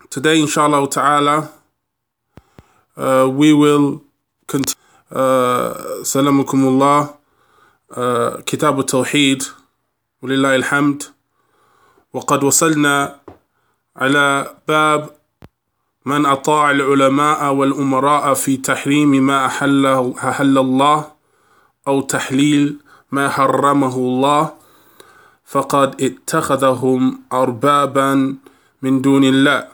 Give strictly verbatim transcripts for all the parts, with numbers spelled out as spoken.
Today, inshallah ta'ala, uh, we will continue. Uh, Salamukumullah, uh, Kitab al-Tawheed, walillahi alhamd. وقد وصلنا على باب من أطاع العلماء والأمراء في تحريم ما أحله أحل الله أو تحليل ما حرمه الله فقد اتخذهم أربابا من دون الله.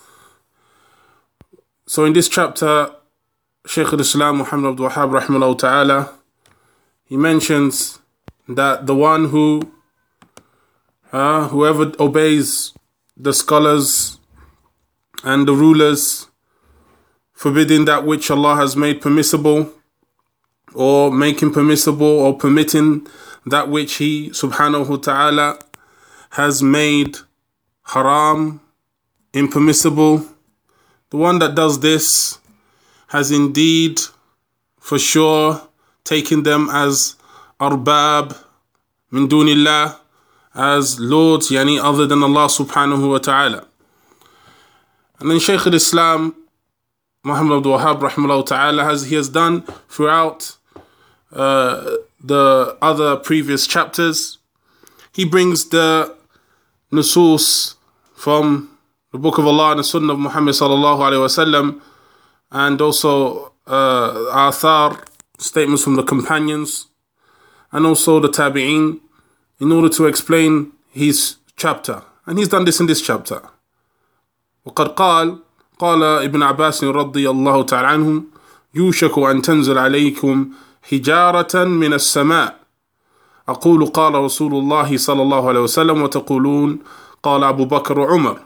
So in this chapter, Shaykh al-Islam Muhammad Abdul Wahhab rahimahullah ta'ala, he mentions that the one who uh, whoever obeys the scholars and the rulers, forbidding that which Allah has made permissible, or making permissible, or permitting that which He subhanahu wa ta'ala has made haram, impermissible, the one that does this has indeed for sure taken them as arbab min dunillah, as lords, yani other than Allah subhanahu wa ta'ala. And then Shaykh al-Islam Muhammad Abdul Wahhab rahimahullah ta'ala, has he has done throughout uh, the other previous chapters, he brings the nusus from the Book of Allah and the Sunnah of Muhammad sallallahu alayhi wasallam, and also uh, athar, statements from the companions, and also the tabi'een, in order to explain his chapter. And he's done this in this chapter. وقد قال قال ابن عباس رضي الله تعالى عنهم يوشك أن تنزل عليكم حجارة من السماء أقول قال رسول الله صلى الله عليه وسلم وتقولون قال أبو بكر وعمر.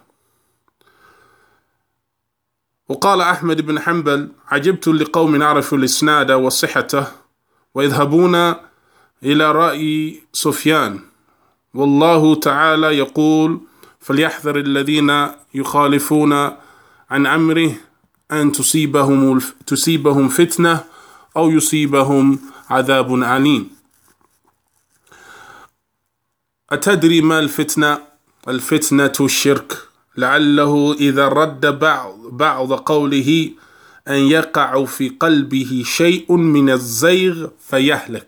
وقال أحمد بن حنبل عجبت لقوم عرفوا الإسناد وصحته ويذهبون إلى رأي سفيان والله تعالى يقول فليحذر الذين يخالفون عن أمره أن تصيبهم تصيبهم فتنة أو يصيبهم عذاب أليم. أتدري ما الفتنة؟ الفتنة الشرك لعله إذا رد بعض بعض قوله أن يقع في قلبه شيء من الزيغ فيهلك.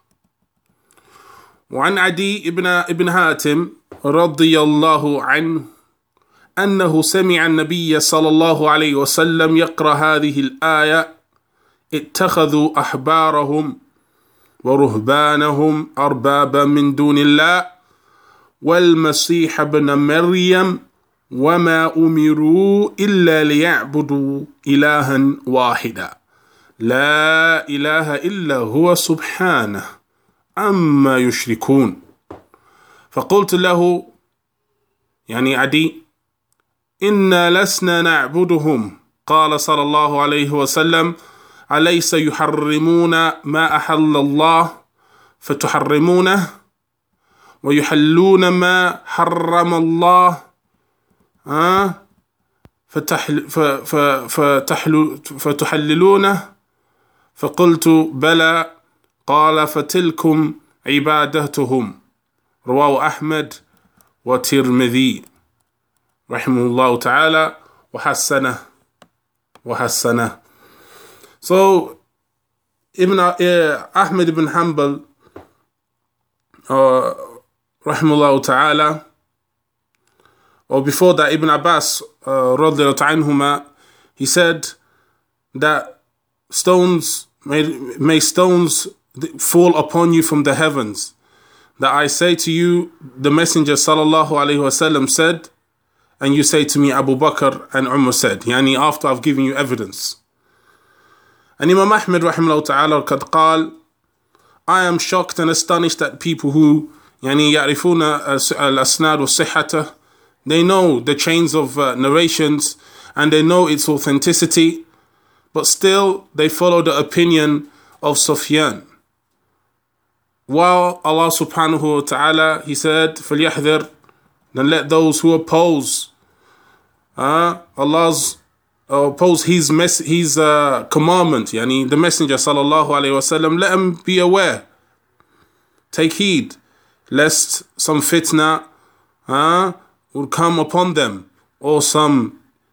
وعن عدي ابن ابن هاتم رضي الله عنه أنه سمع النبي صلى الله عليه وسلم يقرأ هذه الآية اتخذوا أحبارهم ورهبانهم أربابا من دون الله والمسيح ابن مريم وما أمروا إلا ليعبدوا إلها واحدا لا إله إلا هو سبحانه عما يشركون. فقلت له يعني عدي إنا لسنا نعبدهم. قال صلى الله عليه وسلم أليس يحرمون ما أحل الله فتحرمونه ويحلون ما حرم الله أه؟ فتحل فتحل فتحللونه. فقلت بلى. قال فتلكم عبادتهم. رواه أحمد والترمذي رحمه الله تعالى وحسنه وحسنه. So Ibn uh, Ahmad ibn Hanbal uh, rahimahullah ta'ala, or before that Ibn Abbas uh, radiyallahu anhuma, he said that stones may, may stones fall upon you from the heavens, that I say to you the Messenger sallallahu alayhi wasallam said, and you say to me Abu Bakr and Umar said, yani after I've given you evidence. And Imam Ahmad rahimahullah ta'ala قد قال, I am shocked and astonished at people who يعني يعرفون الأسناد والصحة, they know the chains of uh, narrations and they know its authenticity, but still they follow the opinion of Sufyan. While Allah subhanahu wa ta'ala, He said, فَلْيَحْذِرْ, then let those who oppose uh, Allah's, uh, oppose His mes- His uh, commandment, yani the Messenger sallallahu alayhi wasallam, let them be aware, take heed, lest some fitna uh, will come upon them, or some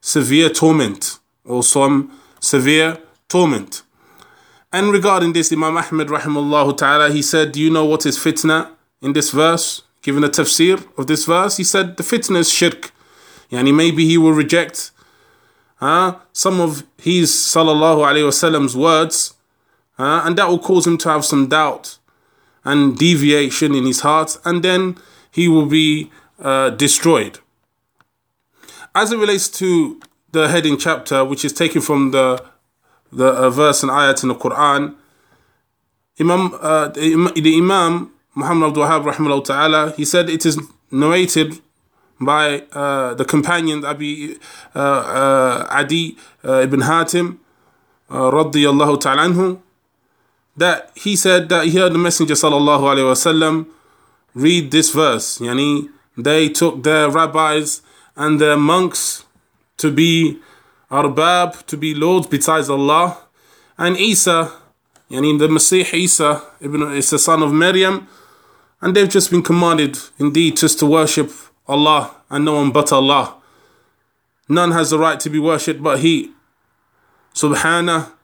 severe torment or some severe torment. And regarding this, Imam Ahmad rahimahullah ta'ala, he said, do you know what is fitna in this verse? Given a tafsir of this verse, he said the fitna is shirk. Yani maybe he will reject uh, some of his sallallahu alayhi wasallam's words, uh, and that will cause him to have some doubt and deviation in his heart, and then he will be uh, destroyed. As it relates to the heading chapter, which is taken from the the uh, verse and ayat in the Quran, Imam uh, the, the Imam Muhammad Abdul Wahhab rahimahullah ta'ala, he said it is narrated by uh, the companion Abi uh, uh, Adi uh, ibn Hatim uh, radiyallahu ta'ala anhu, that he said that he heard the Messenger sallallahu alayhi wasallam read this verse. Yani they took their rabbis and their monks to be arbab, to be lords besides Allah, and Isa, yani the Messiah Isa ibn is the son of Maryam, and they've just been commanded indeed just to worship Allah and no one but Allah. None has the right to be worshipped but He. Subhanah.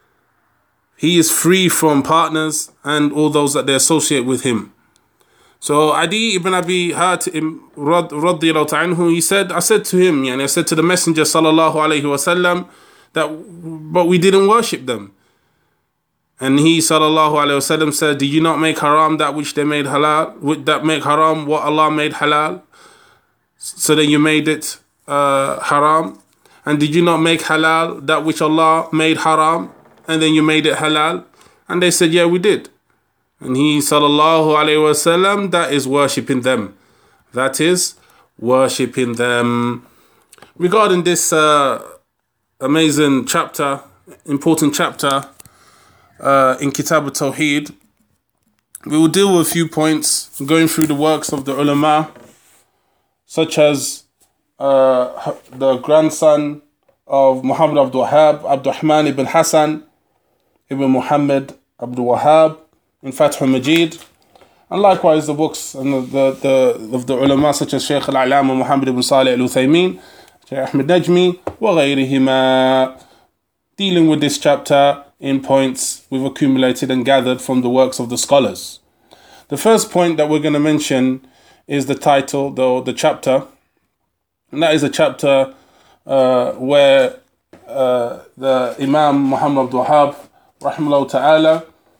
He is free from partners and all those that they associate with Him. So Adi ibn Abi Hatim radiyallahu anhu, he said, I said to him, yani I said to the Messenger sallallahu alayhi wasallam, that but we didn't worship them. And he sallallahu alayhi wasallam said, did you not make haram that which they made halal? Would that make haram what Allah made halal? So then you made it uh, haram. And did you not make halal that which Allah made haram? And then you made it halal? And they said, yeah, we did. And he sallallahu alayhi wasallam, that is worshipping them. That is worshipping them. Regarding this uh, amazing chapter, important chapter uh, in Kitab al-Tawheed, we will deal with a few points going through the works of the ulama, such as uh, the grandson of Muhammad Abdul Wahhab, Abdurrahman ibn Hassan ibn Muhammad Abdul Wahhab, in Fath al-Majid, and likewise the books and the, the, the, of the ulama such as Shaykh al-A'lama Muhammad ibn Salih al-Uthaymin, Shaykh Ahmed Najmi, wa ghayrihima, dealing with this chapter in points we've accumulated and gathered from the works of the scholars. The first point that we're going to mention is the title, the, the chapter, and that is a chapter uh, where uh, the Imam Muhammad Abdul Wahhab rahimahullah ta'ala,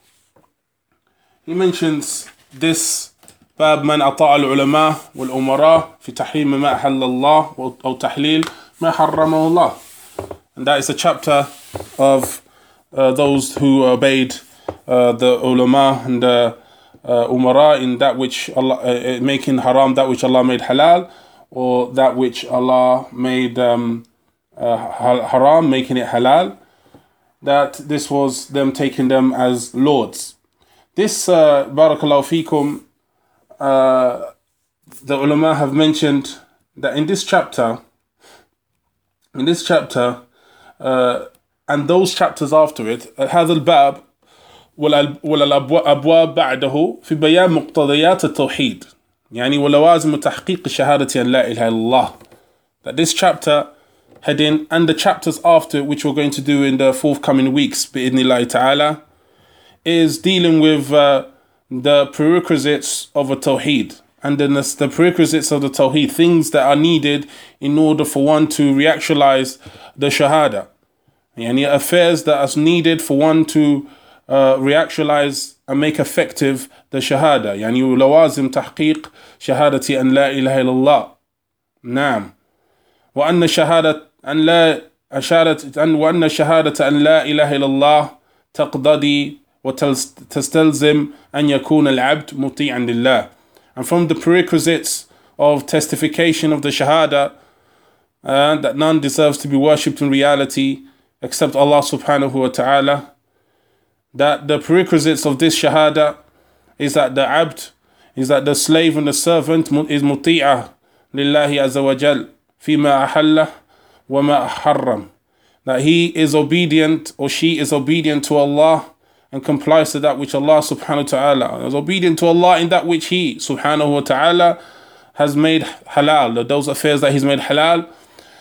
he mentions this باب من أطاع العلماء والأمراء في تحريم ما أحل الله أو تحليل ما حرمه الله. And that is a chapter of uh, those who obeyed uh, the ulama and the uh, umara in that which Allah, uh, making haram that which Allah made halal, or that which Allah made um, uh, haram, making it halal. That this was them taking them as lords. This, uh, barakallahu feekum, uh, the ulama have mentioned that in this chapter, in this chapter, uh, and those chapters after it, هذا الباب والأبواب بعده في بيان مقتضيات التوحيد يعني ولوازم تحقيق شهادة أن لا إله إلا الله. That this chapter heading and the chapters after, which we're going to do in the forthcoming weeks, بإذن الله تعالى, is dealing with uh, the prerequisites of a tawheed, and then the, the prerequisites of the tawheed, things that are needed in order for one to reactualize the shahada, and affairs that are needed for one to uh, reactualize and make effective the shahada. يعني لوازم تحقيق شهادة أن لا إله إلا الله. نعم. وأن شهادة أن لا شهادة أن وأن شهادة أن لا إله إلا الله تقتضي وتستلزم أن يكون العبد مطيعا لله. And from the prerequisites of testification of the shahada, uh, that none deserves to be worshipped in reality except Allah subhanahu wa ta'ala, that the prerequisites of this shahada is that the abd, is that the slave and the servant is muti'ah lillahi azza wa jal fima ahalla wa ma harram, that he is obedient or she is obedient to Allah and complies to that which Allah subhanahu wa ta'ala is obedient to Allah in that which He subhanahu wa ta'ala has made halal, those affairs that He's made halal,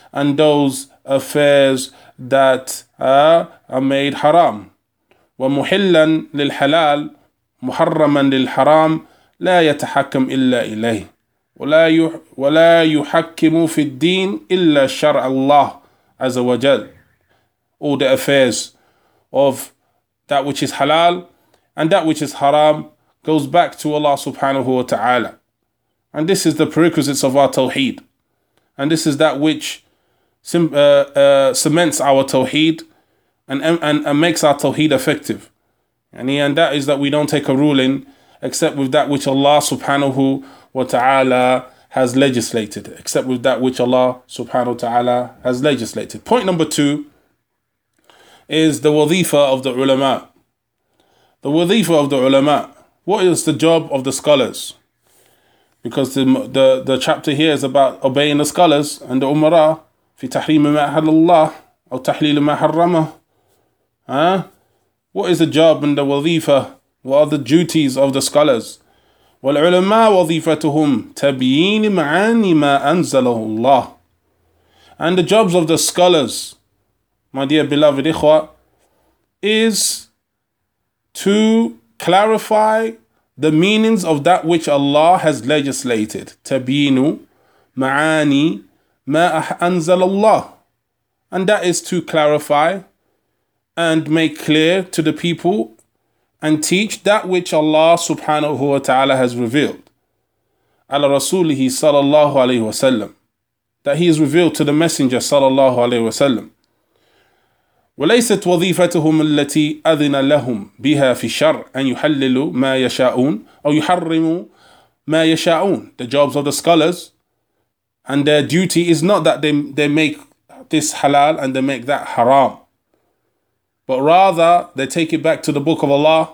and those affairs that uh, are made haram. ومحلا للحلال محرما للحرام لا يتحكم إلا إليه ولا ولا يحكم في الدين إلا شرع الله عز وجل. All the affairs of that which is halal and that which is haram goes back to Allah subhanahu wa ta'ala. And this is the prerequisites of our tawheed. And this is that which sim- uh, uh, cements our tawheed and, and, and makes our tawheed effective. And, and that is that we don't take a ruling except with that which Allah subhanahu wa ta'ala has legislated. Except with that which Allah subhanahu wa ta'ala has legislated. Point number two is the wadhifa of the ulama. The wadhifa of the ulama. What is the job of the scholars? Because the, the, the chapter here is about obeying the scholars and the umara fi tahrim ma halallah or tahlil ma harramah. Huh? What is the job and the wadhifa? What are the duties of the scholars? وَالْعُلَمَاء وَظِيفَتُهُمْ تَبْيِينِ مَعَانِ مَا أَنزَلَهُ اللَّهُ. And the jobs of the scholars, my dear beloved ikhwa, is to clarify the meanings of that which Allah has legislated. تَبْيِينُ مَعَانِ مَا أَنزَلَ اللَّهُ. And that is to clarify and make clear to the people and teach that which Allah subhanahu wa ta'ala has revealed. Ala Rasulihi sallallahu alayhi wa sallam. That he is revealed to the Messenger sallallahu alayhi wa sallam. وليست وظيفتهم التي أذن لهم بها في الشرع أن يحللوا ما يشاءون أو يحرموا ما يشاءون. The jobs of the scholars and their duty is not that they, they make this halal and they make that haram, but rather they take it back to the book of Allah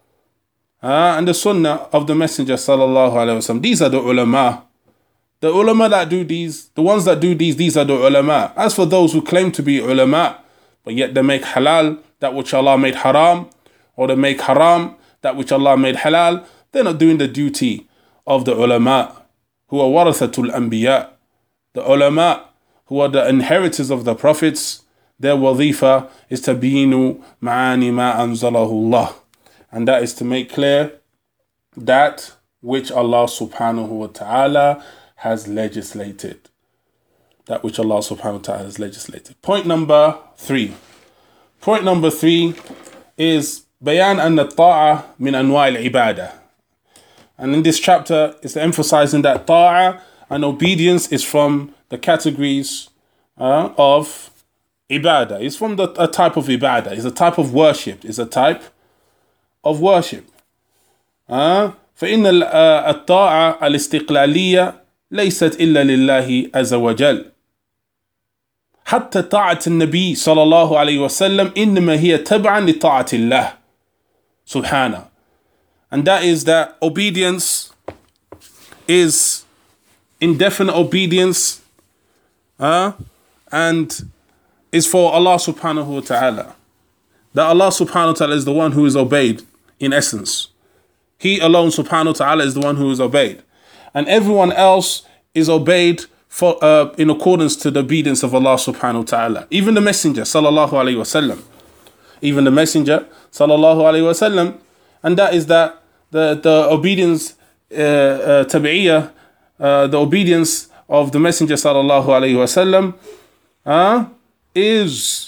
uh, and the sunnah of the Messenger sallallahu alaihi wasallam. These are the ulama. The ulama that do these, the ones that do these, these are the ulama. As for those who claim to be ulama, but yet they make halal that which Allah made haram, or they make haram that which Allah made halal, they're not doing the duty of the ulama, who are warathatul anbiya. The ulama, who are the inheritors of the prophets, their wadhifa is tabinu ma'ani ma anzalahu Allah. And that is to make clear that which Allah subhanahu wa ta'ala has legislated. That which Allah subhanahu wa ta'ala has legislated. Point number three. Point number three is bayan an at-ta'a min anwa' al-ibadah. And in this chapter, it's emphasizing that ta'a and obedience is from the categories uh, of ibadah. It's from the, a type of ibadah. It's a type of worship. It's a type of worship. Uh, فإن الطاعة الاستقلالية ليست إلا لله عز وجل. حتى طاعة النبي صلى الله عليه وسلم إنما هي تبعا لطاعة الله سبحانه. And that is that obedience is indefinite obedience uh, and is for Allah subhanahu wa ta'ala. That Allah subhanahu wa ta'ala is the one who is obeyed in essence. He alone subhanahu wa ta'ala is the one who is obeyed. And everyone else is obeyed for uh, in accordance to the obedience of Allah subhanahu wa ta'ala. Even the Messenger sallallahu alayhi wa sallam. Even the Messenger sallallahu alayhi wa sallam. And that is that the, the obedience uh, uh, tabi'iyah, uh, the obedience of the Messenger sallallahu alayhi wa sallam uh, is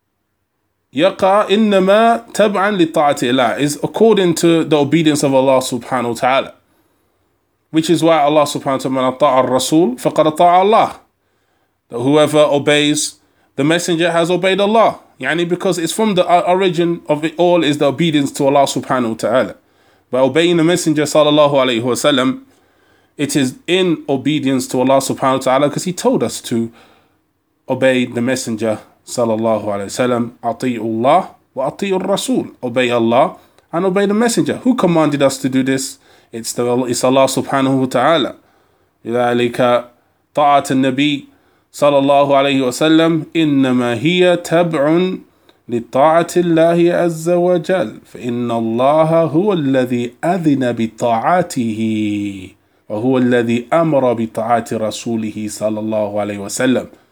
yaqa innama tab'an li ta'ati Allah, is according to the obedience of Allah subhanahu wa ta'ala. Which is why Allah subhanahu wa ta'ala ta'a al-Rasul faqad ta'a Allah. That whoever obeys the Messenger has obeyed Allah. Yani because it's from the origin of it all is the obedience to Allah subhanahu wa ta'ala. By obeying the Messenger sallallahu alayhi wa sallam, it is in obedience to Allah subhanahu wa ta'ala because he told us to obey the Messenger sallallahu alayhi wa sallam. Ati'u Allah wa ati'u al-Rasul. Obey Allah and obey the Messenger. Who commanded us to do this? It's, the, it's Allah subhanahu wa ta'ala. لذلك طاعة النبي صلى الله عليه وسلم إنما هي تبع لطاعة الله عز وجل فإن الله هو الذي أذن بطاعته وهو الذي أمر بطاعة رسوله صلى الله عليه وسلم.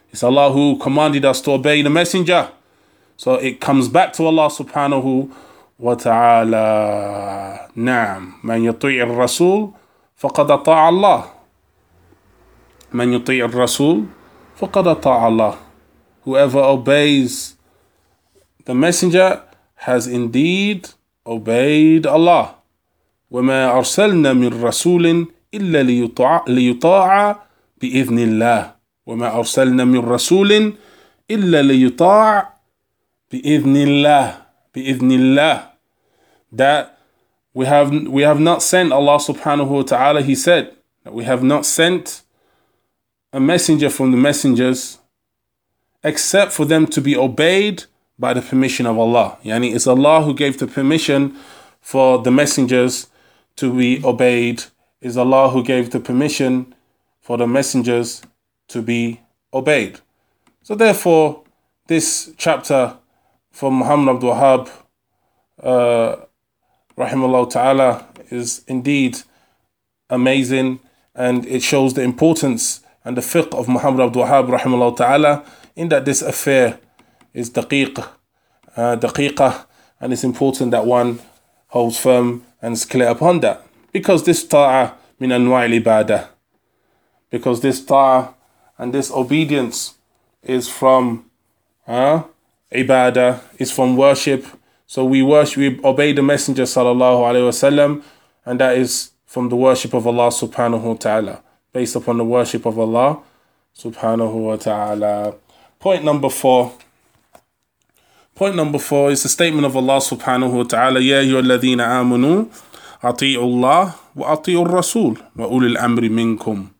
It's Allah who commanded us to obey the messenger. So it comes back to Allah subhanahu wa ta'ala. Naam. Man yuti'i al-Rasul faqad ata'a Allah. Man yuti'i al-Rasul faqad ata'a Allah. Whoever obeys the messenger has indeed obeyed Allah. وَمَا أَرْسَلْنَا مِن رَسُولٍ إِلَّا لِيُطَاعَ بِإِذْنِ اللَّهِ وَمَا أَرْسَلْنَا مِن رَسُولٍ إِلَّا لِيُطَاعَ بِإِذْنِ اللَّهِ بِإِذْنِ اللَّهِ. That we have we have not sent, Allah subhanahu wa ta'ala, He said that we have not sent a messenger from the messengers except for them to be obeyed by the permission of Allah. Yani it's Allah who gave the permission for the messengers to be obeyed. It's Allah who gave the permission for the messengers to be obeyed. So therefore, this chapter from Muhammad Abdul Wahhab, uh, rahimahullah ta'ala, is indeed amazing, and it shows the importance and the fiqh of Muhammad Abdul Wahhab, rahimahullah ta'ala, in that this affair is daqiq, uh, daqiqah, and it's important that one holds firm and is clear upon that. Because this ta'ah min anwa'il ibadah, because this ta'ah and this obedience is from uh, ibadah, is from worship. So we worship, we obey the Messenger sallallahu alaihi wasallam, and that is from the worship of Allah subhanahu wa ta'ala, based upon the worship of Allah subhanahu wa ta'ala. Point number four. Point number four is the statement of Allah subhanahu wa ta'ala, Ya ayyuhalladhina amanu ati'u Allah wa ati'u ar-rasul wa ulil amri minkum.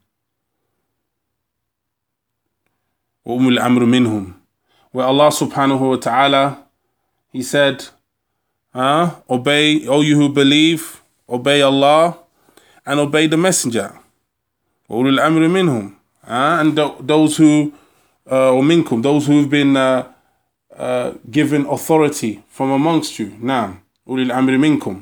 Wa ulil amri minhum. Where Allah subhanahu wa ta'ala, He said, uh, obey, all you who believe, obey Allah and obey the messenger. Wa ulil amri minhum. Uh, and th- those who Uh, or minkum, those who've been uh, uh, given authority from amongst you. Naam, ulil amri minkum.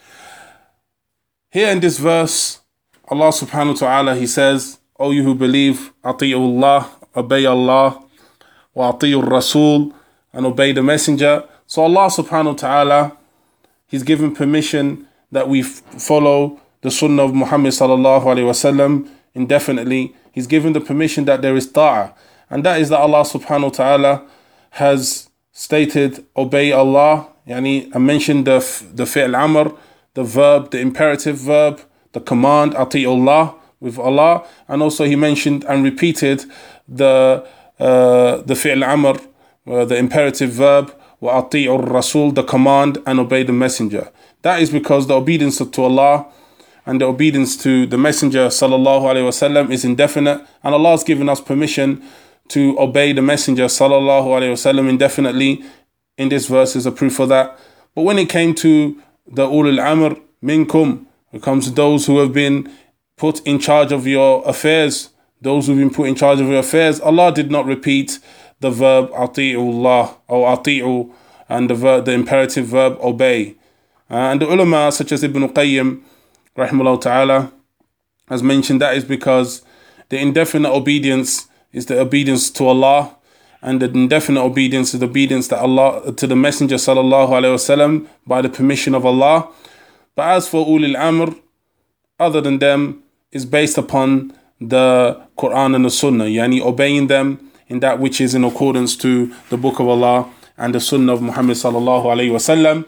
Here in this verse, Allah subhanahu wa ta'ala, He says, O you who believe, ati'u Allah, obey Allah, wa ati'u Rasul, and obey the messenger. So Allah subhanahu wa ta'ala, He's given permission that we f- follow the sunnah of Muhammad sallallahu alayhi wa sallam indefinitely. He's given the permission that there is ta'ah. And that is that Allah subhanahu wa ta'ala has stated, obey Allah. Yani, I mentioned the, the fi'l amr, the verb, the imperative verb, the command, ati'u Allah, with Allah. And also He mentioned and repeated the uh, the fi'l amr, uh, the imperative verb, wa ati'u Rasul, the command, and obey the messenger. That is because the obedience to Allah and the obedience to the messenger sallallahu alayhi wasallam is indefinite. And Allah has given us permission to obey the messenger sallallahu alayhi wasallam indefinitely. In this verse is a proof of that. But when it came to the ulul amr minkum, it comes to those who have been put in charge of your affairs, those who've been put in charge of your affairs, Allah did not repeat the verb ati'u Allah or ati'u and the verb, the imperative verb obey. Uh, and the ulama such as Ibn Qayyim rahimahullah ta'ala has mentioned that is because the indefinite obedience is the obedience to Allah, and the indefinite obedience is the obedience that Allah to the Messenger sallallahu alaihi wasallam by the permission of Allah. But as for ulil amr, other than them, is based upon the Quran and the Sunnah, yani obeying them in that which is in accordance to the Book of Allah and the Sunnah of Muhammad sallallahu alaihi wasallam.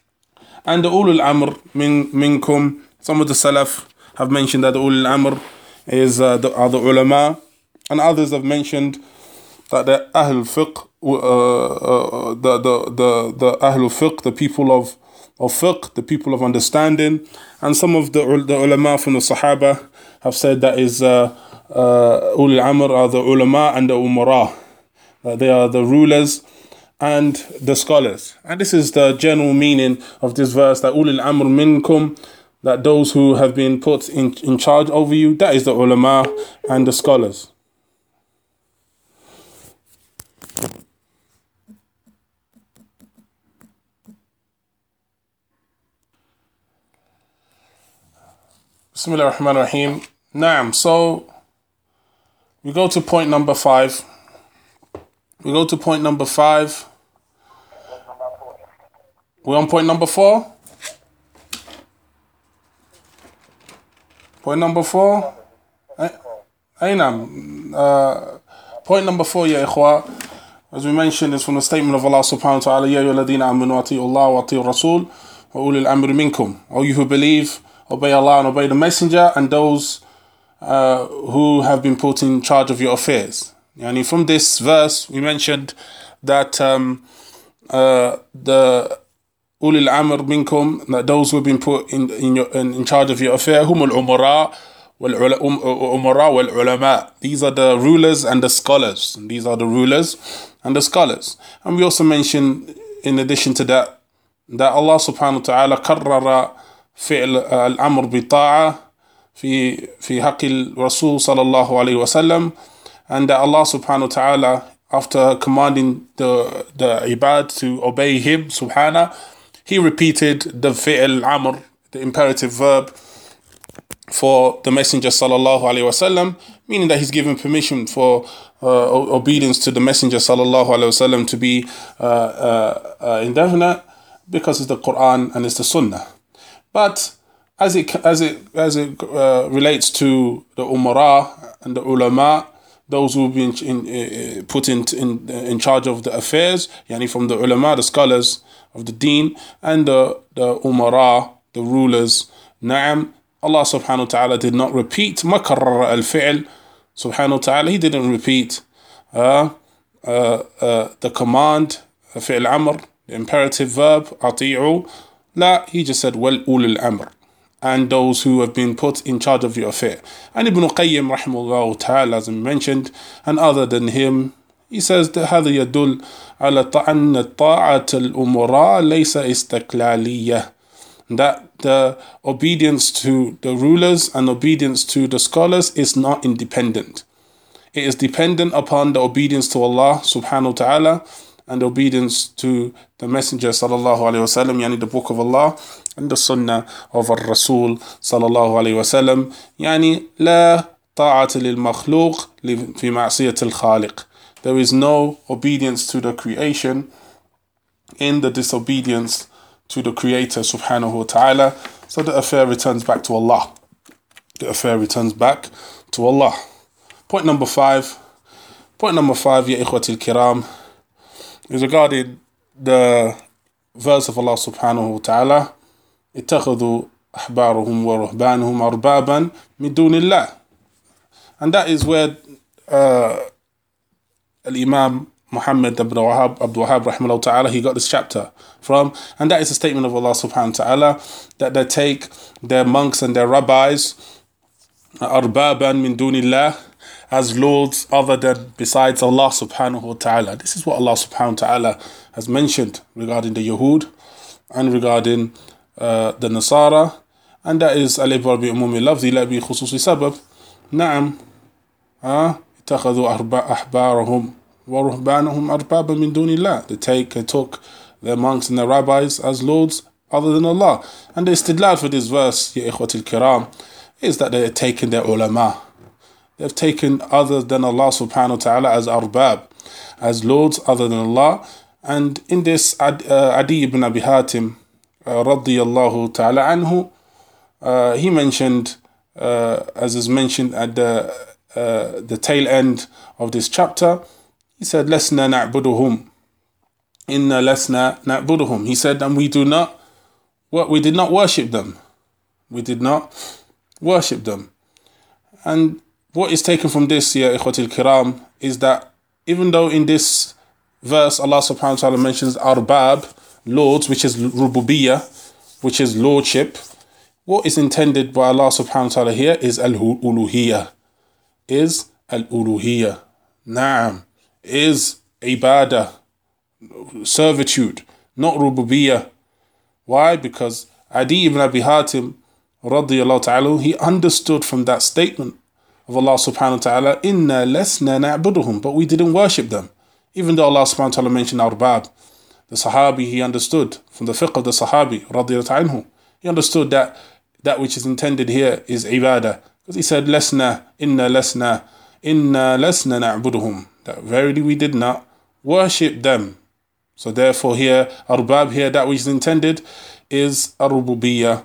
And the ulul amr min minkum, some of the Salaf have mentioned that the ulul amr is uh, the, are the ulama. And others have mentioned that the Ahl Fiqh, uh, uh, the, the, the, the Ahl Fiqh, the people of, of fiqh, the people of understanding. And some of the, the ulama from the Sahaba have said that is uh, uh, Ul Amr are the ulama and the umara. Uh, they are the rulers and the scholars. And this is the general meaning of this verse, that Ulil Amr minkum, that those who have been put in, in charge over you, that is the ulama and the scholars. Bismillah ar-Rahman ar-Rahim. Naam. So we go to point number five. We go to point number five. We're on point number four. Point number four. Aynam. Uh, point number four, ya ikhwa. As we mentioned, is from the statement of Allah subhanahu wa ta'ala, Ya ayyuhalladhina amanu ati'u Allah wa ati'u Rasul wa ulil amri minkum. O you who believe, obey Allah and obey the Messenger and those uh, who have been put in charge of your affairs. Yani from this verse, we mentioned that um, uh, the ulil amr minkum, that those who have been put in in, your, in, in charge of your affair, hum al-umara wal-umara wal-ulama. These are the rulers and the scholars. And these are the rulers and the scholars. And we also mentioned, in addition to that, that Allah subhanahu wa ta'ala karrara fi'l al-amr bi-ta'a fi fi haqqi al-Rasul sallallahu alayhi wa sallam, and that Allah subhanahu wa ta'ala, after commanding the the ibad to obey Him subhanahu, He repeated the fi'l amr, the imperative verb, for the Messenger sallallahu alaihi wasallam, meaning that He's given permission for uh, obedience to the Messenger sallallahu alaihi wasallam to be uh, uh, uh, indefinite, because it's the Quran and it's the Sunnah. But as it as it as it uh, relates to the umara and the ulama, those who've been in, in, put in, in in charge of the affairs, yani from the ulama, the scholars of the deen, and the the umara, the rulers, na'am, Allah subhanahu wa ta'ala did not repeat makarrara al-fi'l subhanahu wa ta'ala. He didn't repeat uh, uh, uh, the command, fi'l amr, the imperative verb, ati'u. La, he just said wal ulul amr, and those who have been put in charge of your affair. And Ibn Qayyim rahimahullah ta'ala, as I mentioned, and other than him, he says that هذا يدل على أن طاعة الأمراء ليس استقلالية, that the obedience to the rulers and obedience to the scholars is not independent. It is dependent upon the obedience to Allah subhanahu wa ta'ala and obedience to the Messenger sallallahu alayhi wa sallam, yani the book of Allah and the Sunnah of Ar-Rasul sallallahu alayhi wa sallam, yani لا طاعة للمخلوق في معصية الخالق. There is no obedience to the creation in the disobedience to the Creator subhanahu wa ta'ala. So the affair returns back to Allah. The affair returns back to Allah. Point number five. Point number five, ya ikhwati al-kiram, is regarding the verse of Allah subhanahu wa ta'ala, اتخذوا أحبارهم ورهبانهم أربابا من دون الله. And that is where uh, Al-Imam Muhammad ibn Wahab, Abdul Wahab rahimahullah ta'ala, he got this chapter from, and that is a statement of Allah subhanahu wa ta'ala, that they take their monks and their rabbis arbaban min dunillah, as lords other than besides Allah subhanahu wa ta'ala. This is what Allah subhanahu wa ta'ala has mentioned regarding the Yahud and regarding uh, the Nasara, and that is al-ibra bi umumi lafzi la bi khususi sabab. Na'am, اتخذوا أحبارهم وَرُهْبَانَهُمْ أَرْبَابًا مِنْ دُونِ اللَّهِ. They take, they took their monks and their rabbis as lords other than Allah. And the istidlal for this verse, ya ikhwati al-kiram, is that they have taken their ulama. They've taken other than Allah subhanahu wa ta'ala as arbab, as lords other than Allah. And in this, uh, Adi ibn Abi Hatim, uh, radiyallahu ta'ala anhu, uh, he mentioned, uh, as is mentioned at the, uh, the tail end of this chapter, he said, "Lesna na'buduhum, inna lesna na'buduhum." He said, and we do not, what we did not worship them. We did not worship them. And what is taken from this, ya ikhwati al-kiram, is that even though in this verse Allah subhanahu wa ta'ala mentions arbab, lords, which is rububiyyah, which is lordship, what is intended by Allah subhanahu wa ta'ala here is al-uluhiyyah, is al-uluhiyyah. Naam. Is ibadah, servitude, not rububiyyah. Why? Because Adi ibn Abi Hatim radiyallahu ta'ala, he understood from that statement of Allah subhanahu wa ta'ala, inna lesna na'buduhum, but we didn't worship them. Even though Allah subhanahu wa ta'ala mentioned arbab, the Sahabi, he understood from the fiqh of the Sahabi radiyallahu anhu, he understood that that which is intended here is ibadah, because he said lesna, inna lesna, inna lesna na'buduhum, that verily we did not worship them. So therefore here, arbab here, that which is intended is ar-rububiyyah,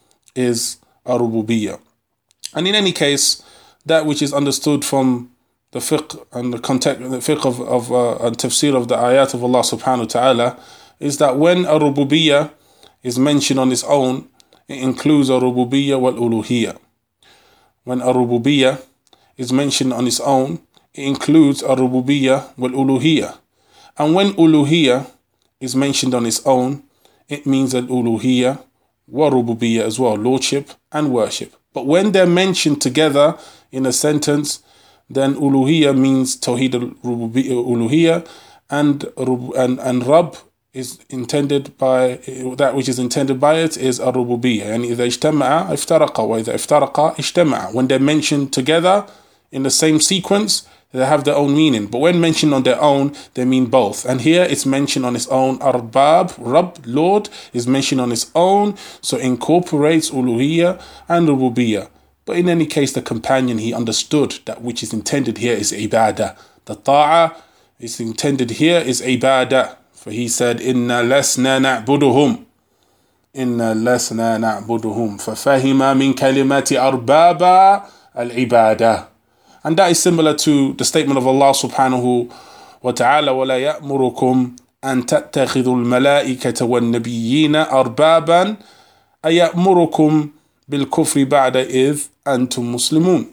is ar-rububiyyah. And in any case, that which is understood from the fiqh and the context, the fiqh of, of uh, and tafsir of the ayat of Allah subhanahu wa ta'ala, is that when ar-rububiyyah is mentioned on its own, it includes ar-rububiyyah wal-uluhiyyah. When ar-rububiyyah is mentioned on its own, it includes ar-rububiyyah wal-uluhiyyah. And when uluhiyyah is mentioned on its own, it means al-uluhiyyah wa rububiyyah as well, lordship and worship. But when they're mentioned together in a sentence, then uluhiyyah means tawheed al-uluhiyyah, and, and, and Rabb is intended by, that which is intended by it is ar-rububiyyah. Yani إذا اجتمع افترق وإذا افترق اجتمع. When they're mentioned together in the same sequence, they have their own meaning. But when mentioned on their own, they mean both. And here it's mentioned on its own. Arbab, Rabb, Lord, is mentioned on its own. So it incorporates uluhiyyah and rububiyyah. But in any case, the companion, he understood that which is intended here is ibadah. The ta'ah is intended here is ibadah. For he said, Inna lasna na'buduhum. Inna lasna na'buduhum. Fafahima min kalimati arbaba al-ibadah. And that is similar to the statement of Allah subhanahu wa ta'ala, وَلَا يَأْمُرُكُمْ أَن تَتَّخِذُوا الْمَلَائِكَةَ وَالنَّبِيِّينَ أَرْبَابًا أَيَأْمُرُكُمْ بِالْكُفْرِ بَعْدَ إِذْ أَنْتُمْ مُسْلِمُونَ.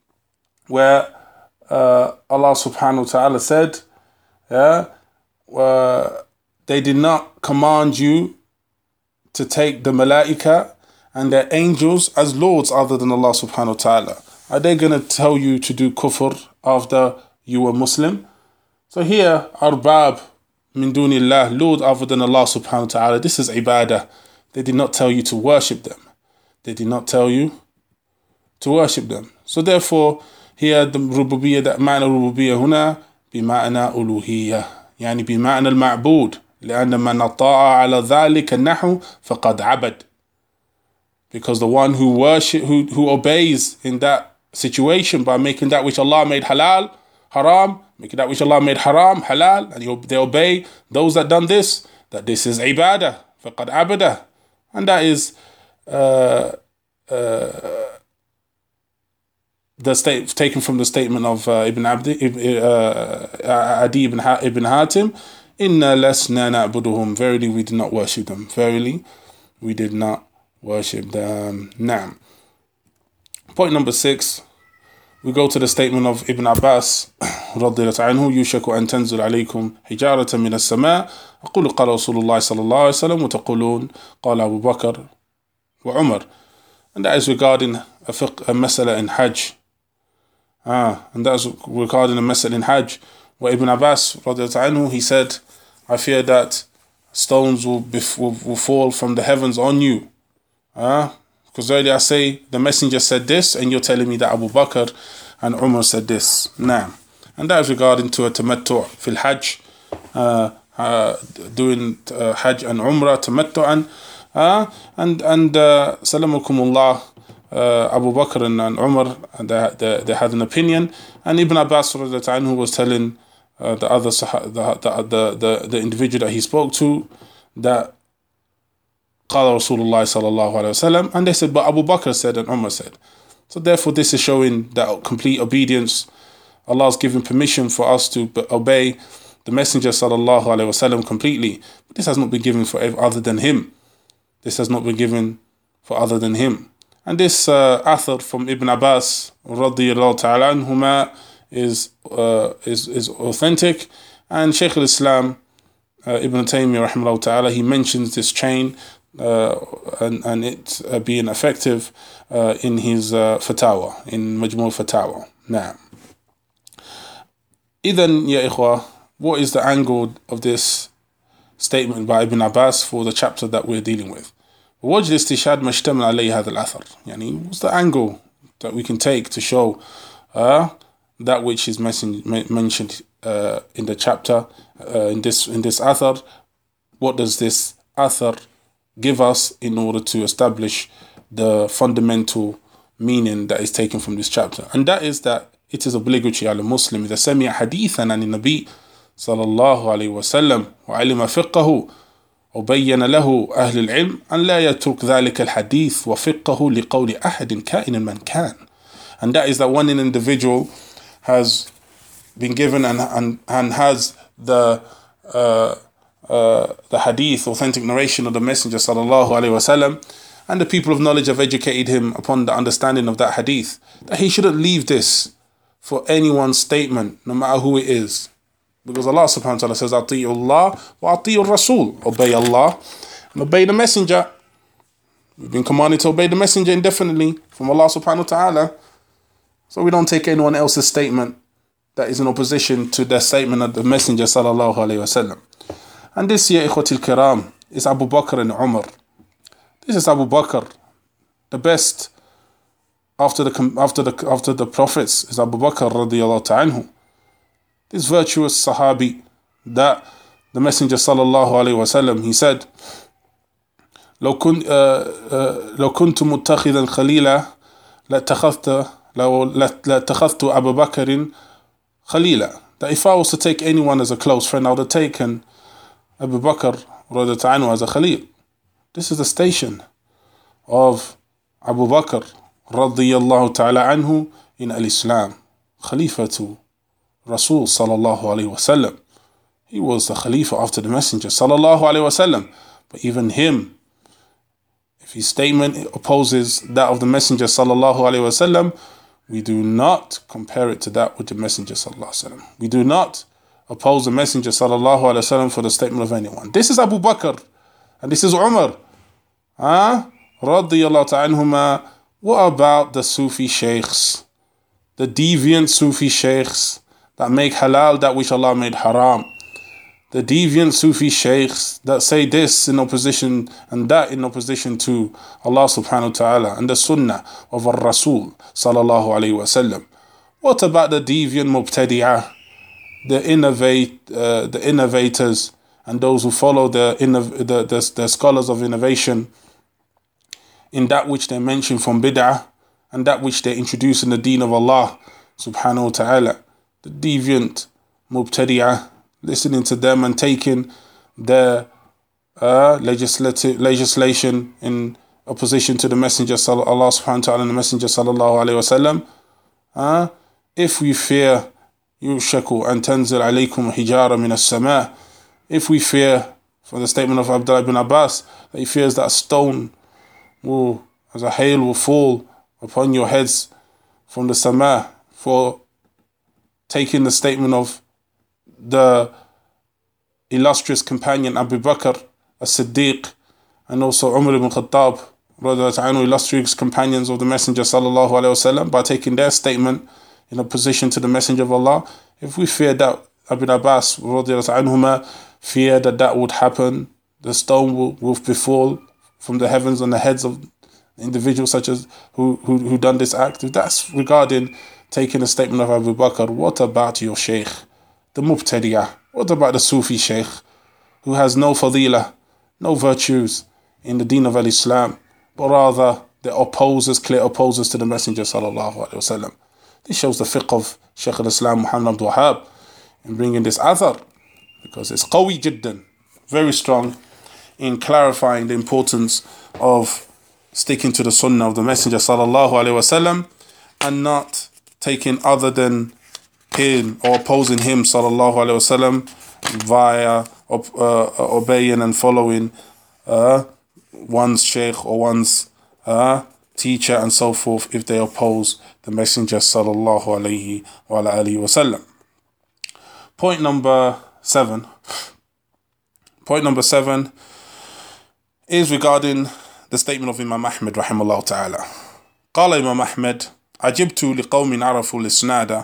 Where uh, Allah subhanahu wa ta'ala said, yeah, uh, they did not command you to take the malaika and their angels as lords other than Allah subhanahu wa ta'ala. Are they going to tell you to do kufr after you were Muslim? So here, arbab min dunillah, Lord other than Allah subhanahu wa ta'ala, this is ibadah. They did not tell you to worship them. They did not tell you to worship them. So therefore, here the rububiyyah, that ma'na rububiyyah huna, bima'na uluhiyyah. Yani bima'na al-ma'bud. لأن من أطاع على ذلك النحو فقد عبد. Because the one who worship, who, who obeys in that situation by making that which Allah made halal, haram, making that which Allah made haram, halal, and they obey those that done this, that this is ibadah, faqad abada. And that is uh, uh, the state taken from the statement of uh, Ibn Abdi, uh, Adi ibn, ha- ibn Hatim, Inna lasna na'buduhum. Verily we did not worship them. Verily we did not worship them. Now, point number six, we go to the statement of Ibn Abbas radiyallahu anhu, يوشك أن تنزل عليكم حجارة من السماء أقول قال رسول الله صلى الله عليه وسلم وتقولون قال أبو بكر وعمر. And that is regarding a fiqh, a masala in Hajj. Ah, and that is regarding a masala in Hajj, where Ibn Abbas radiyallahu anhu, he said, I fear that stones will, be, will, will fall from the heavens on you. Ah, because earlier I say the messenger said this, and you're telling me that Abu Bakr and Umar said this. Nah. And that is regarding to a tamattu' fil Hajj, uh, uh, doing uh, Hajj and Umrah tamattu'an. Uh, and and uh, Salamakumullah, uh, Abu Bakr and, and Umar, they, they, they had an opinion. And Ibn Abbas who was telling uh, the other the, the, the, the, the individual that he spoke to that قال رسول الله صلى الله عليه وسلم, and they said, but Abu Bakr said and Umar said. So therefore this is showing that complete obedience. Allah has given permission for us to obey the Messenger sallallahu alaihi wasallam completely. But this has not been given for other than him. This has not been given for other than him. And this uh, athar from Ibn Abbas radiyallahu ta'ala anhuma is, uh, is, is authentic. And Shaykh al-Islam uh, Ibn Taymiyyah rahimahullah ta'ala, he mentions this chain Uh, and, and it uh, being effective uh, in his uh, fatawa, in Majmu' Fatawa. Now, Idhan, ya ikhwa, what is the angle of this statement by Ibn Abbas for the chapter that we're dealing with? وجد استشهاد ما اشتمل عليه هذا الأثر. يعني, what's the angle that we can take to show uh, that which is mentioned uh, in the chapter, uh, in this in this athar? What does this athar give us in order to establish the fundamental meaning that is taken from this chapter? And that is that it is obligatory على المسلم إذا سمع حديثا عن النبي صلى الله عليه وسلم وعلم فقه وبين له أهل العلم أن لا يترك ذلك الحديث وفقه لقول أحد كائن من كان. And that is that when an individual has been given and, and, and has the uh, uh, the hadith, authentic narration of the Messenger sallallahu alaihi wasallam, and the people of knowledge have educated him upon the understanding of that hadith, that he shouldn't leave this for anyone's statement, no matter who it is. Because Allah subhanahu wa ta'ala says, Ati'u Allah wa Ati'u Rasul. Obey Allah and obey the Messenger. We've been commanded to obey the Messenger indefinitely from Allah subhanahu wa ta'ala. So we don't take anyone else's statement that is in opposition to the statement of the Messenger sallallahu alayhi wasallam. And this year, ikhwatil kiram, is Abu Bakr and Umar. This is Abu Bakr, the best after the after the after the prophets is Abu Bakr radiyallahu ta'anhu. This virtuous Sahabi that the Messenger sallallahu alayhi wasallam, he said, لو كنت لو كنت متخذا خليلا لاتخذت لو لاتخذت أبا بكر خليلا. That if I was to take anyone as a close friend, I would have taken Abu Bakr radiyallahu anhu as a Khalil. This is the station of Abu Bakr radiyallahu ta'ala anhu in al-Islam. Khalifatu Rasul sallallahu alayhi wasallam. He was the Khalifa after the Messenger sallallahu alayhi wasallam. But even him, if his statement opposes that of the Messenger sallallahu alayhi wasallam, we do not compare it to that with the Messenger sallallahu alayhi wasallam. We do not oppose the Messenger sallallahu alayhi wasallam for the statement of anyone. This is Abu Bakr and this is Umar. Ah, radiyallahu ta'anhuma. What about the Sufi sheikhs, the deviant Sufi sheikhs that make halal that which Allah made haram? The deviant Sufi sheikhs that say this in opposition and that in opposition to Allah subhanahu wa ta'ala and the sunnah of our Rasul sallallahu alayhi wa sallam. What about the deviant mubtadi'ah, the innovate, uh, the innovators and those who follow the, innov- the, the, the scholars of innovation in that which they mention from bid'ah and that which they introduce in the deen of Allah subhanahu wa ta'ala? The deviant mubtadi'ah, listening to them and taking their uh, legislative legislation in opposition to the Messenger Allah subhanahu wa ta'ala and the Messenger sallallahu alayhi wa sallam. Uh, if we fear yushaku an tanzil alaykum hijara min as-sama', if we fear, for the statement of Abdullah ibn Abbas, that he fears that a stone will, as a hail, will fall upon your heads from the sama' for taking the statement of the illustrious companion Abu Bakr as-Siddiq and also Umar ibn Khattab, illustrious companions of the Messenger sallallahu alaihi wasallam, by taking their statement in opposition to the Messenger of Allah. If we fear that Ibn Abbas anhuma fear that that would happen, the stone will, will befall from the heavens on the heads of individuals such as who who who done this act. If that's regarding taking a statement of Abu Bakr, what about your Shaykh, the Mubtadi'ah? What about the Sufi Shaykh who has no fadilah, no virtues in the deen of al-Islam, but rather the opposers, clear opposers to the Messenger sallallahu alaihi wasallam? This shows the fiqh of Shaykh al-Islam Muhammad Abdul Wahhab in bringing this athar, because it's qawi jiddan, very strong in clarifying the importance of sticking to the sunnah of the Messenger sallallahu alaihi wasallam and not taking other than him or opposing him sallallahu alaihi wasallam via uh, obeying and following uh, one's sheikh or one's uh, teacher and so forth if they oppose the Messenger sallallahu alaihi wa alihi wasallam. Point number seven. Point number seven is regarding the statement of Imam Ahmed rahimahullah ta'ala. قال Imam Ahmed: عجبت لقوم عرفوا الإسناد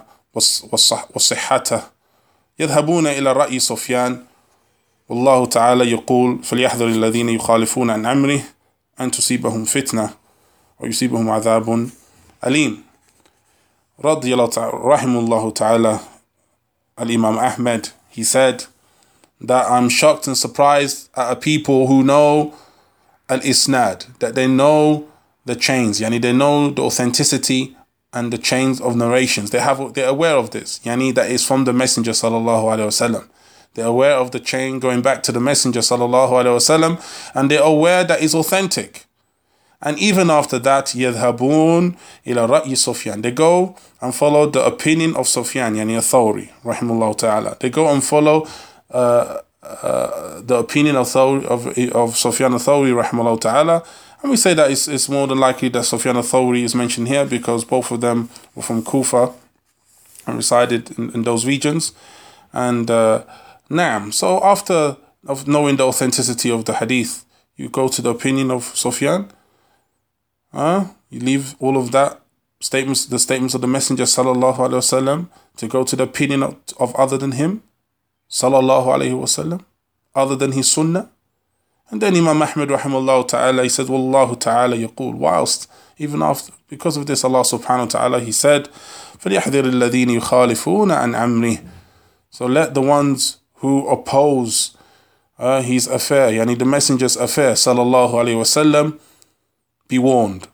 والصحة يذهبون إلى رأي سفيان والله تعالى يقول فليحذر الذين يخالفون عن أمره أن تصيبهم فتنة ويصيبهم عذاب أليم. رضي الله تعالى رحمه الله تعالى Al-Imam Ahmed, he said that I'm shocked and surprised at a people who know al-isnad, that they know the chains, yani they know the authenticity and the chains of narrations. They have, they're aware of this, yani that is from the Messenger sallallahu alaihi wasallam. They're aware of the chain going back to the Messenger sallallahu alaihi wasallam, and they're aware that it's authentic. And even after that, يذهبون إلى رأي سفيان. They go and follow the opinion of Sufyan, yani Thawri, rahimahullah ta'ala. They go and follow uh, uh, the opinion of Thawri, of, of Sufyan al-Thawri, rahimahullah ta'ala. And we say that it's, it's more than likely that Sufyan al-Thawri is mentioned here because both of them were from Kufa and resided in, in those regions. And uh, Naam. So after of knowing the authenticity of the hadith, you go to the opinion of Sufyan. Uh, you leave all of that statements, the statements of the Messenger sallallahu alaihi wasallam, to go to the opinion of, of other than him, sallallahu alaihi wasallam, other than his sunnah. And then Imam Ahmad rahimahullah ta'ala, he said, Wallahu ta'ala yaqul. Whilst, even after, because of this, Allah subhanahu wa ta'ala, he said, فَلْيَحْذِرِ الَّذِينَ يُخَالِفُونَ عَنْ أَمْرِهِ. So let the ones who oppose uh, his affair, yani the Messenger's affair, sallallahu alaihi wasallam, be warned,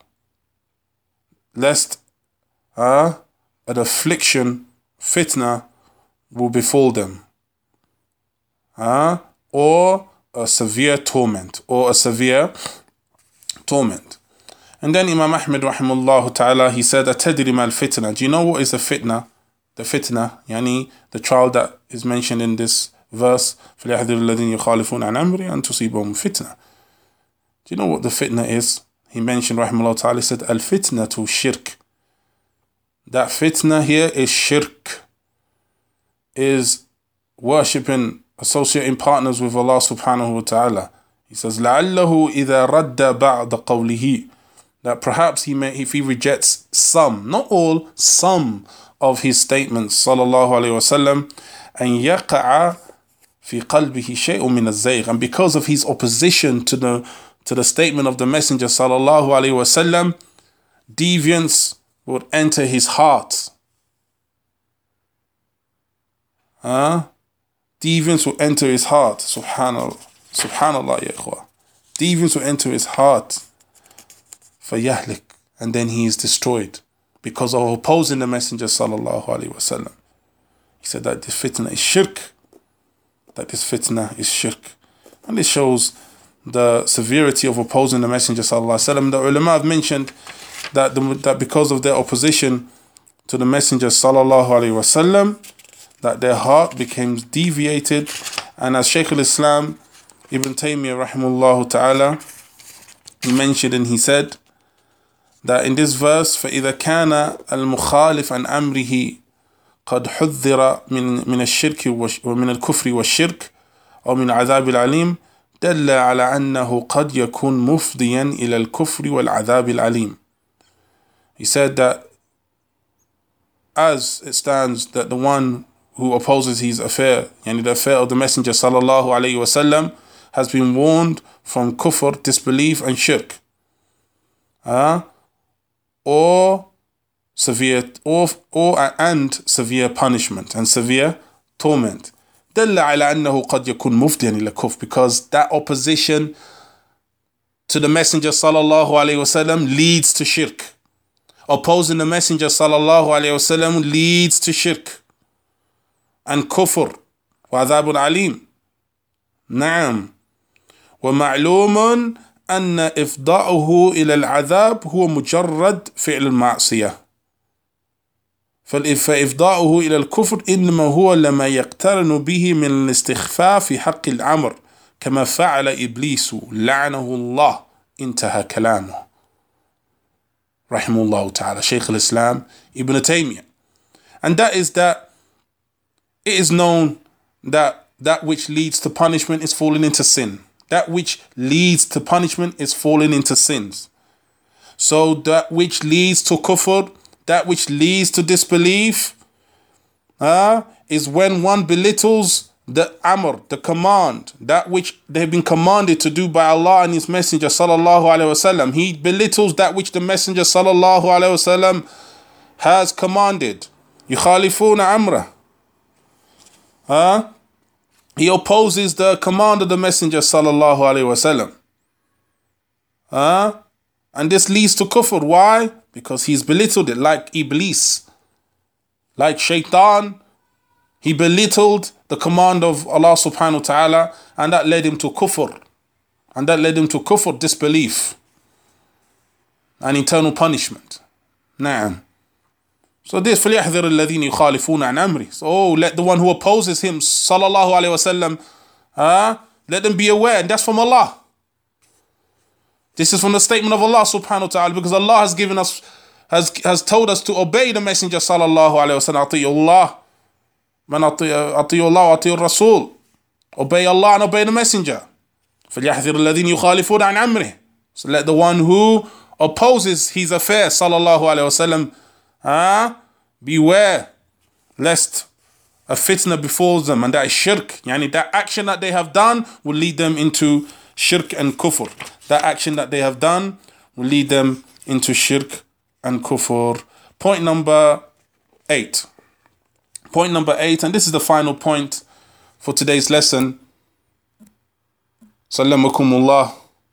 lest uh, an affliction, fitna, will befall them, uh, or a severe torment, or a severe torment. And then Imam Ahmad rahimahullah ta'ala, he said, Atadri mal fitna. Do you know what is a fitna? The fitna, yani the trial that is mentioned in this verse, فَلْيَحْذِرِ الَّذِينَ يُخَالِفُونَ عَنْ أَمْرِهِ أَنْ تُصِيبَهُمْ فِتْنَةٌ. Do you know what the fitna is? He mentioned, rahimahullah ta'ala, he said, al-fitna to shirk. That fitna here is shirk, is worshipping, associating partners with Allah subhanahu wa ta'ala. He says, لَعَلَّهُ إِذَا رَدَّ بَعْدَ قَوْلِهِ. That perhaps he may, if he rejects some, not all, some of his statements, sallallahu alayhi wa sallam, and يَقَعَ فِي قَلْبِهِ شَيْءٌ مِنَ الزَّيْغِ. And because of his opposition to the to the statement of the Messenger sallallahu alaihi wasallam, deviance would enter his heart. Huh? Deviance will enter his heart. Subhanallah. Subhanallah, ya ikhwah. Deviance will enter his heart. فَيَهْلِكْ. And then he is destroyed because of opposing the Messenger sallallahu alaihi wasallam. He said that this fitna is shirk. That this fitna is shirk. And this shows the severity of opposing the Messenger sallallahu alaihi wasallam. The ulama have mentioned that, the, that because of their opposition to the Messenger sallallahu alaihi wasallam, that their heart became deviated. And as Shaykh al-Islam Ibn Taymiyyah rahimahullah ta'ala, he mentioned and he said that in this verse, فَإِذَا كَانَ الْمُخَالِفَ عَنْ أَمْرِهِ قَدْ حُذِّرَ مِنْ مِنَ الشِّرْكِ ومن الكفر والشرك أو من عذاب العليم دل على أنه قد يكون مفضيا إلى الكفر والعذاب العليم. He said that as it stands that the one who opposes his affair, yani the affair of the Messenger sallallahu alayhi wasallam, has been warned from kufr, disbelief and shirk, uh, or severe or or and severe punishment and severe torment. دل على أنه قد يكون مفضيا إلى الكفر, because that opposition to the Messenger sallallahu alayhi wasallam leads to shirk. Opposing the Messenger sallallahu alayhi wasallam leads to shirk and kufr وعذاب عليم. نعم. ومعلوم أن إفضاؤه إلى العذاب هو مجرد فعل المعصية. فإفضاؤه إلى الكفر إنما هو لما يقترن به من الاستخفاف في حق الأمر كما فعل إبليس لعنه الله. انتهى كلامه رحمه الله تعالى, Shaykh al-Islam Ibn Taymiyyah. And that is that it is known that that which leads to punishment is falling into sin. That which leads to punishment is falling into sins. So that which leads to kufr, that which leads to disbelief, uh, is when one belittles the amr, the command, that which they've been commanded to do by Allah and His Messenger sallallahu alaihi wasallam. He belittles that which the Messenger sallallahu alaihi wasallam has commanded. يخالفون أمره. Uh, he opposes the command of the Messenger sallallahu alaihi wasallam. Uh, and this leads to kufr. Why? Because he's belittled it, like Iblis, like Shaitan. He belittled the command of Allah subhanahu wa ta'ala, and that led him to kufr. And that led him to kufr, disbelief, and eternal punishment. Na'am. So this, فَلْيَحْذِرِ الَّذِينَ يُخَالِفُونَ عَنْ أَمْرِهِ. So, oh, let the one who opposes him, sallallahu alayhi wa sallam, uh, let them be aware, and that's from Allah. This is from the statement of Allah subhanahu wa ta'ala, because Allah has given us, has, has told us to obey the Messenger sallallahu alayhi wa sallam. أَطِيعُ اللَّهِ مَنْ أَطِيعُ اللَّهِ وَأَطِيعُ الرَّسُولِ. Obey Allah and obey the Messenger. فَلْيَحْذِرِ الَّذِينَ يُخَالِفُونَ عَنْ أَمْرِهِ. So let the one who opposes his affairs, sallallahu alayhi wa sallam, uh, beware lest a fitna befalls them, and that is shirk. Yani that action that they have done will lead them into shirk and kufr. That action that they have done will lead them into shirk and kufr. Point number eight. Point number eight, and this is the final point for today's lesson. Sallamakumullah.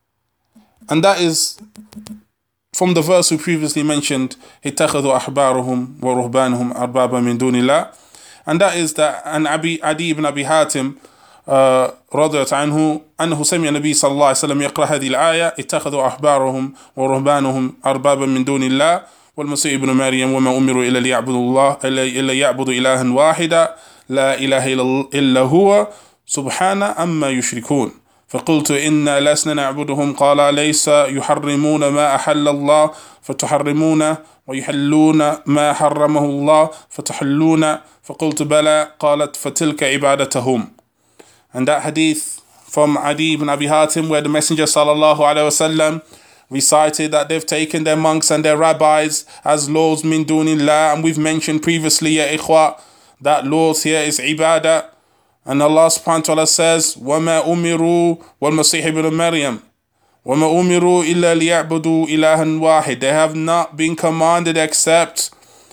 And that is from the verse we previously mentioned, اتخذوا أحبارهم ورهبانهم أربابا من دون الله. And that is that an Abi Adi ibn Abi Hatim uh, رضي الله عنه أنه سمع النبي صلى الله عليه وسلم يقرأ هذه الآية اتخذوا أحبارهم ورهبانهم أربابا من دون الله والمسيح ابن مريم وما أمروا إلا ليعبدوا الله إلا يعبدوا إلها واحدا لا إله إلا هو سبحانه أما يشركون. فقلت إنا لسنا نعبدهم قال ليس يحرمون ما أحل الله فتحرمون ويحلون ما حرمه الله فتحلون فقلت بلى قالت فتلك عبادتهم. And that hadith from Adi ibn Abi Hatim, where the Messenger sallallahu alaihi wasallam recited that they've taken their monks and their rabbis as laws min dunillah, and we've mentioned previously, ya ikhwa, that laws here is ibadah. And Allah subhanahu wa ta'ala says, وَمَا أُمِرُوا وَالْمَسِيحِ ibn Maryam وَمَا أُمِرُوا إِلَّا لِيَعْبُدُوا إِلَهًا وَاحِدًا. They have not been commanded except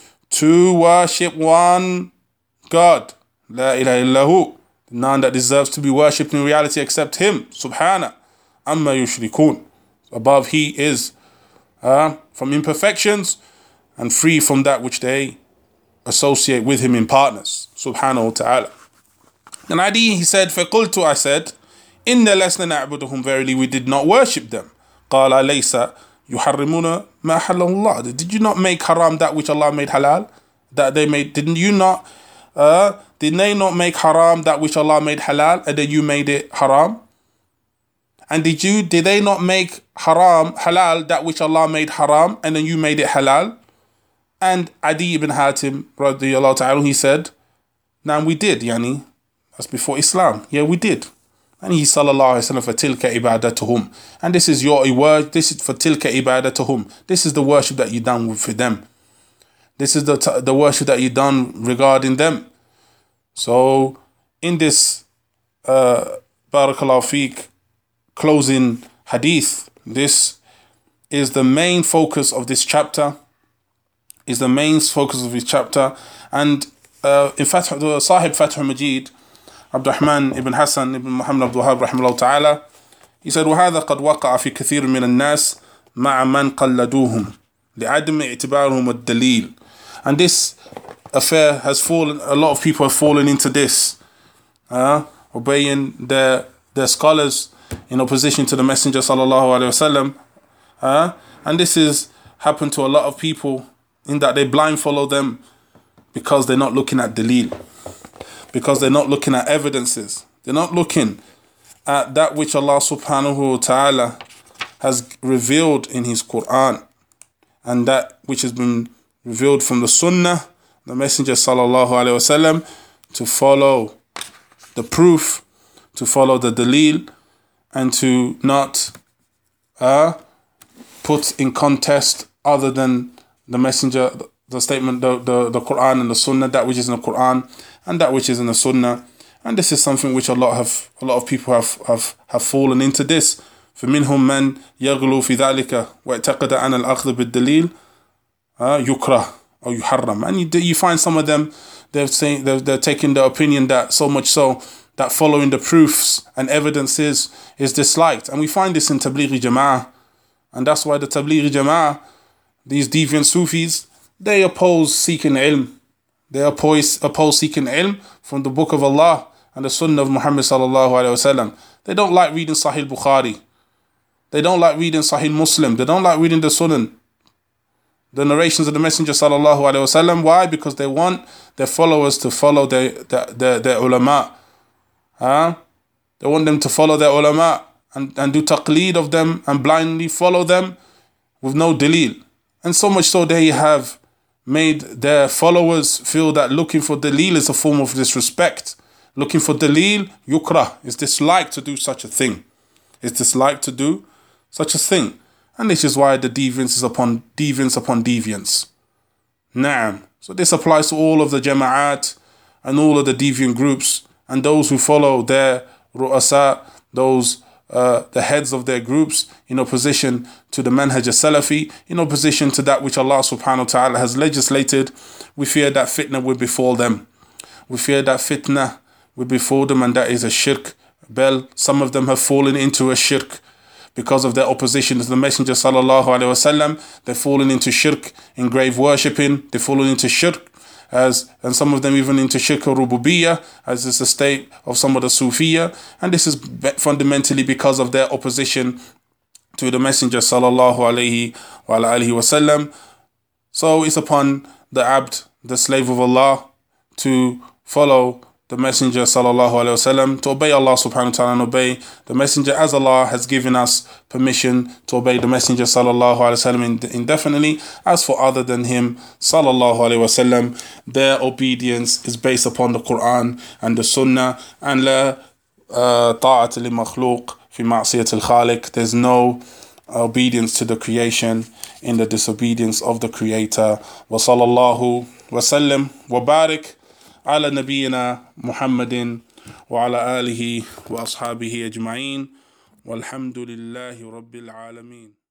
to worship one God. La ilaha illahu. None that deserves to be worshipped in reality except Him. Subhana. Amma yushrikun. Above He is uh, from imperfections and free from that which they associate with Him in partners. Subhanahu wa ta'ala. And Adi, he said, فَقُلْتُ, I said, إِنَّ لَسْنَا نَعْبُدُهُمْ, verily we did not worship them. قَالَ لَيْسَ يُحَرِّمُونَ مَا حَلَّهُ اللَّهُ. Did you not make haram that which Allah made halal? That they made, didn't you not, uh, did they not make haram that which Allah made halal, and then you made it haram? And did you, did they not make haram, halal, that which Allah made haram, and then you made it halal? And Adi ibn Hatim, radiyallahu ta'ala, he said, now we did, yani. That's before Islam. Yeah, we did. And he sallallahu alayhi wa sallam, فَتِلْكَ عِبَادَتُهُمْ. And this is your word. This is فَتِلْكَ عِبَادَتُهُمْ. This is the worship that you done for them. This is the the worship that you done regarding them. So in this uh, Barakallahu Feek closing hadith, this is the main focus of this chapter. Is the main focus of this chapter. And uh, in fact, the Sahib Fath al-Majid, Abdurrahman ibn Hassan ibn Muhammad Abdul Wahhab rahimahullah ta'ala, he said, وَهَذَا قَدْ وَقَعَ فِي كَثِيرٍ مِنَ النَّاسِ مَعَ مَنْ قَلَّدُوهُمْ لِعَدْمِ اعْتِبَارُهُمْ الدَّلِيلِ. And this affair has fallen, a lot of people have fallen into this, uh, obeying their their scholars in opposition to the Messenger sallallahu alaihi wasallam. Uh, and this has happened to a lot of people in that they blind follow them because they're not looking at dalil. Because they're not looking at evidences. They're not looking at that which Allah subhanahu wa ta'ala has revealed in His Quran, and that which has been revealed from the Sunnah, the Messenger sallallahu alaihi wasallam, to follow the proof, to follow the dalil, and to not uh, put in contest other than the Messenger, the statement, the, the, the Quran and the Sunnah, that which is in the Quran and that which is in the Sunnah. And this is something which a lot have a lot of people have have, have fallen into this. فَمِنْهُمْ مَنْ يَغْلُو فِي ذَلِكَ وَاعْتَقَدَ أَنَ الْأَخْذَ بِالدَّلِيلِ يُكْرَهُ or يُحَرَّمُ. And you, you find some of them, they're saying they're, they're taking the opinion that so much so that following the proofs and evidences is disliked. And we find this in Tablighi Jama'ah. And that's why the Tablighi Jama'ah, these deviant Sufis, they oppose seeking ilm. They oppose, oppose seeking ilm from the Book of Allah and the Sunnah of Muhammad sallallahu alaihi wasallam. They don't like reading Sahih Bukhari. They don't like reading Sahih Muslim. They don't like reading the Sunan, the narrations of the Messenger sallallahu alaihi wasallam. Why? Because they want their followers to follow their their, their, their ulama. Huh? They want them to follow their ulama and, and do taqleed of them and blindly follow them with no dalil. And so much so they have made their followers feel that looking for dalil is a form of disrespect. Looking for dalil, yukrah, is disliked to do such a thing. It's disliked to do such a thing. And this is why the deviance is upon deviance upon deviance. Naam. So this applies to all of the jama'at and all of the deviant groups and those who follow their ru'asa, those uh, the heads of their groups in opposition to the manhaj as-salafi, in opposition to that which Allah subhanahu wa ta'ala has legislated. We fear that fitna will befall them. We fear that fitna will befall them, and that is a shirk. Bel, some of them have fallen into a shirk because of their opposition to the Messenger sallallahu alaihi wasallam. They've fallen into shirk in grave worshipping. They've fallen into shirk, as and some of them even into shirk al-rububiyyah, as is the state of some of the Sufiya. And this is fundamentally because of their opposition to the Messenger sallallahu alaihi wa alihi wasallam. So it's upon the abd, the slave of Allah, to follow the Messenger sallallahu alaihi wasallam, to obey Allah subhanahu wa ta'ala and obey the Messenger as Allah has given us permission to obey the Messenger sallallahu alaihi wasallam indefinitely. As for other than him sallallahu alaihi wasallam, their obedience is based upon the Quran and the Sunnah, and la ta'at li makhluq fi ma'siyat al-khaliq. There's no obedience to the creation in the disobedience of the Creator. Wa sallallahu wa sallam wa barik على نبينا محمد وعلى آله وأصحابه أجمعين والحمد لله رب العالمين.